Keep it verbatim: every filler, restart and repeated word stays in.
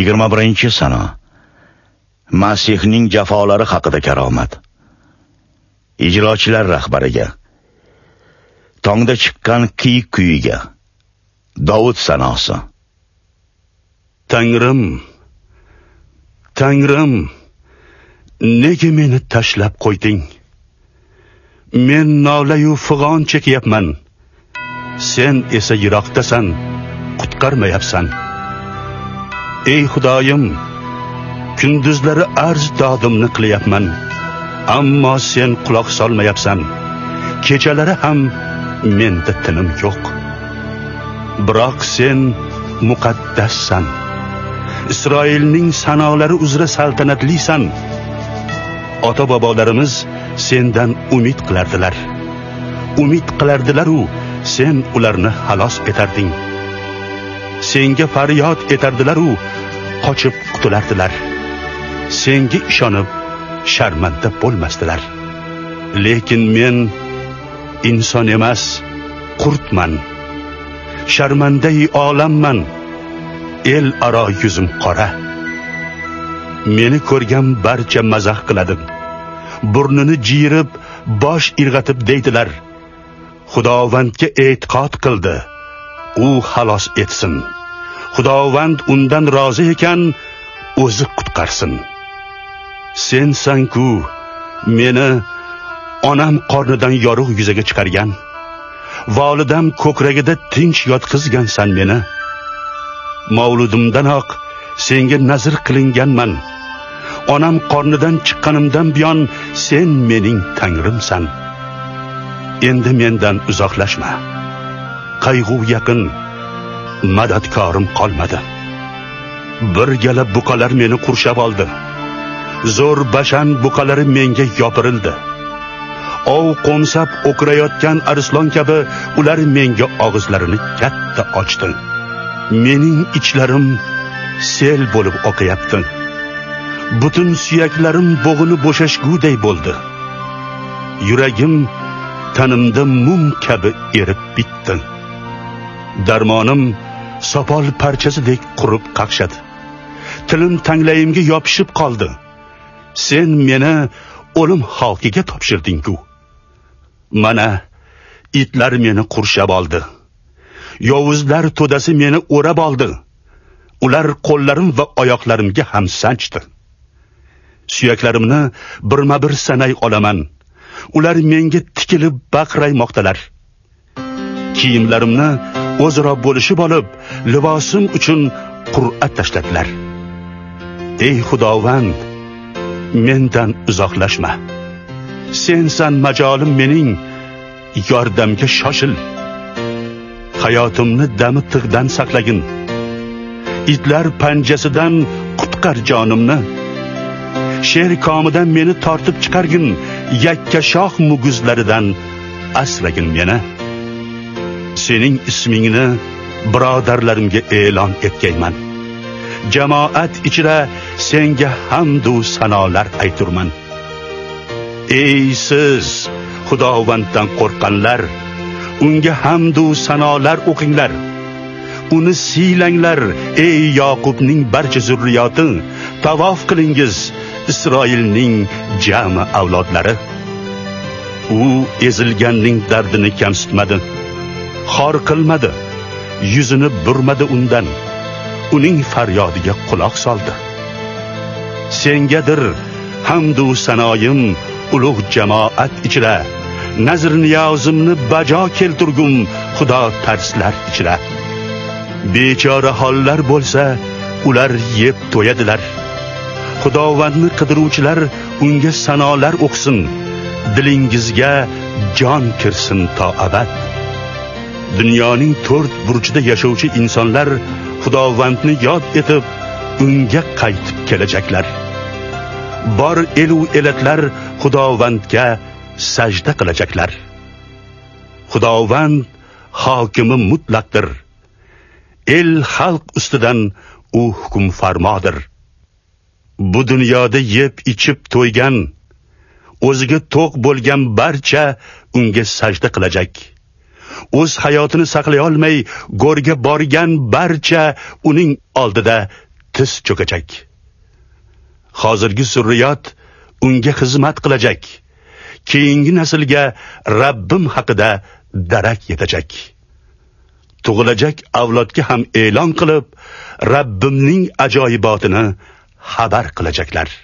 yigirma birinchi sana. Masihning jafolari haqida karomat. Ijrochilar rahbariga, tongda chiqqan kiyik kuyiga, Davud sanosi. Tangrim, Tangrim, nega meni tashlab qo'yding? Men nolayu fig'on chekyapman. Sen esa yiroqdasan, qutqarmayapsan. Ey Xudoyim, kunduzlari arz dodimni qilyapman, ammo sen quloq solmayapsan. Kechalari ham menda tinim yo'q. Biroq sen muqaddassan. Isroilning sanolari uzra saltanatlisan. Ota-bobolarimiz sendan umid qilardilar. Umid qilardilar-u sen ularni xalos etarding. Senga faryod etardilar-u qochib qutulardilar. Senga ishonib sharmanda bo'lmasdilar. Lekin men inson emas, qurtman. Sharmandai olamman. El aro yuzim qora. Meni ko'rgan barcha mazax qiladi. Burnini jiyirib, bosh irg'atib deydilar. Xudovandga e'tiqod qildi. U xalos etsin. Xudovand undan rozi ekan, o'zi qutqarsin. Sensan-ku meni onam qornidan yorug' yuzaga chiqargan. Volidam ko'kragida tinch yotqizgansan meni. Mavludimdanoq senga nazr qilinganman. Onam qornidan chiqqanimdan buyon sen mening Tangrimsan. Endi mendan uzoqlashma. Qayg'u yaqin, madadkorim qolmadi. Bir gala buqalar meni qurshab oldi. Zo'r bashan buqalari menga yopirildi. Ov qo'msab o'qirayotgan arslon kabi ular menga og'izlarini katta ochdi. Mening ichlarim sel bo'lib oqayapti. Butun suyaklarim bo'g'ini bo'shashguday bo'ldi. Yuragim tanimda mum kabi erib bitdi. Darmonim sopol parchasidek qurib qaqshadi. Tilim tanglayimga yopishib qoldi. Sen meni o'lim xalqiga topshirding-ku. Mana itlar meni qurshab oldi. Yovuzlar to'dasi meni o'rab oldi. Ular qo'llarim va oyoqlarimga ham sanchdi. Suyaklarimni birma-bir sanay olaman. Ular menga tikilib baqiraymoqdalar. Kiyimlarimni o'zaro bo'lishib olib, libosim uchun qur'a tashladilar. Ey Xudovand, mendan uzoqlashma. Sensan majolim mening, yordamga shoshil. Hayotimni dami tig'dan saqlagin. Itlar panjasidan qutqar jonimni. Sher komidan meni tortib chiqargin, yakka shoh muguzlaridan asragin meni. Sening ismingni birodarlarimga e'lon etgayman. Jamoat ichida senga hamd va sanolar ayturman. Ey siz Xudovanddan qo'rqqanlar, unga hamd va sanolar o'qinglar. Uni siylanglar, ey Yoqubning barcha zurriyoti, tavof qilingiz, Isroilning jami avlodlari. U ezilganning dardini kamsitmadi, xor qilmadi, yuzini burmadi undan. Uning faryodiga quloq soldi. Sengadir hamd va sanoyim ulug' jamoat ichida, nazr niyozimni bajo kelturgum Xudo tarslar ichida. Bechora hollar bo'lsa, ular yeb to'yadilar. Xudovandni qidiruvchilar unga sanolar o'qsin. Dilingizga jon kirsin to abad. Dunyoning to'rt burchida yashovchi insonlar Xudovandni yod etib, unga qaytib kelajaklar. Bor elu elatlar Xudovandga sajda qilajaklar. Xudovand hokimi mutlaqdir. El xalq ustidan u hukm farmodir. Bu dunyoda yeb ichib to'ygan, o'ziga to'q bo'lgan barcha unga sajda qilajak. O'z hayotini saqlay olmay go'rga borgan barcha uning oldida tiz cho'kajak. Hozirgi zurriyot unga xizmat qilajak. Keyingi naslga Rabbim haqida darak yetajak. Tug'ilajak avlodga ham e'lon qilib, Rabbimning ajoyibotini xabar qilajaklar.